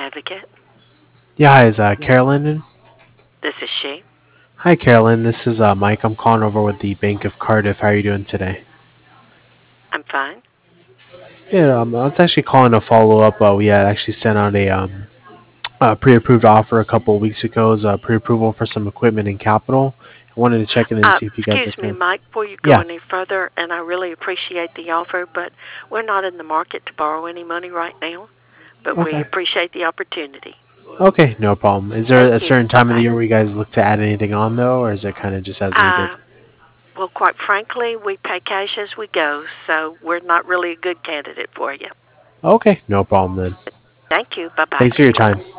Advocate. Yeah, hi, is Carolyn in? This is she. Hi, Carolyn. This is Mike. I'm calling over with the Bank of Cardiff. How are you doing today? I'm fine. Yeah, I was actually calling to follow up. We had actually sent out a pre-approved offer a couple of weeks ago as pre-approval for some equipment and capital. I wanted to check in and see if you guys Excuse are me, current. Mike, before you go Yeah. any further, and I really appreciate the offer, but we're not in the market to borrow any money right now, but we Okay. appreciate the opportunity. Okay, no problem. Is there Thank a you. certain time of the Bye-bye. year where you guys look to add anything on though, or is it kind of just as needed? Well, quite frankly, we pay cash as we go, so we're not really a good candidate for you. Okay, no problem then. Thank you. Bye-bye. Thanks for your time.